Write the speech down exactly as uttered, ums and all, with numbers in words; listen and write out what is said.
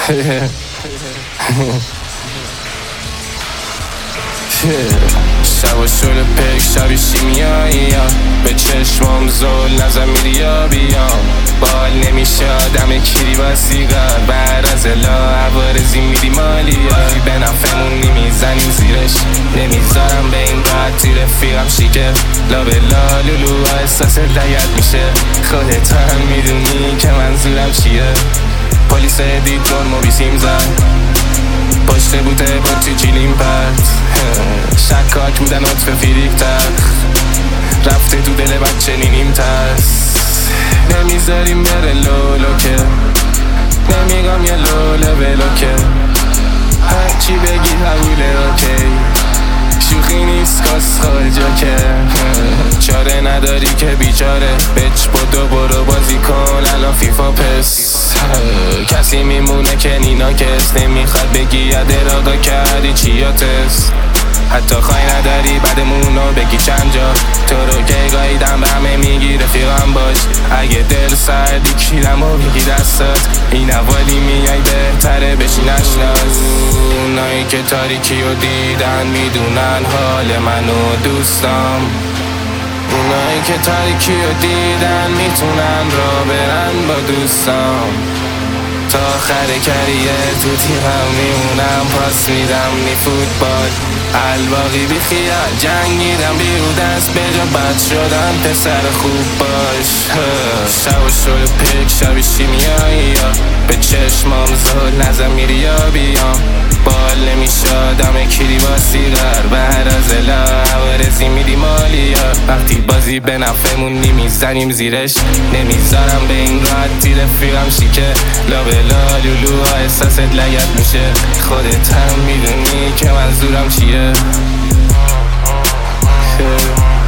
شب و شل پک شبی شیمیایی به چشمام زل نزم میری یا بیام بال نمیشه آدم کیری با سیگار بر از الا عوارزی میری مالی یا به نفمون نمیزنیم زیرش نمیذارم به این قطی رفیقم شیکه لا به لا لولو احساس لگت میشه خودت هم میدونی که منظورم چیه پلیس دید جرمو بیسیم زد پشت بوده با تو جیلیم پرد شکاک بودن عطف فیریک تخ رفته تو دل بچه نینیم ترس نمیذاریم بره لولو که نمیگم یه لوله بلوکه هرچی بگی حوله اوکی شوخی نیست کس خارجا که چاره نداری که بیچاره بچ بدو برو بازی کن الان فیفا پس کسی میمونه که نینا کس نمیخواد بگی یده راگا کردی چیاتس حتی خواهی نداری بعدمونو بگی چند جا تو رو که گاهیدم به همه میگی رفیقم باش اگه دل سردی کیرم و بگی دستات این اوالی میای بهتره بشی نشناس اونایی که تاریکی رو دیدن میدونن حال منو دوستم اونایی که تاریکی رو دیدن میتونن را برن با دوستم تا آخر کریر تو تیغم میمونم پاس میدم نی فوتبال الباقی بی خیال جنگیدم بیرو دست به جا بد شدم پسر خوب باش شب و شل پک شبی شیمیایی به چشمام زل نزم میری یا بیام بال نمیشه آدم کیری با سیگار بر از الا عوارزی میری مالی وقتی بازی به نفمون نمیزنیم زیرش نمیذارم به این راحتی رفیقم شیکه لا به لا لولو احساست لگت میشه خودت هم میدونی که منظورم چیه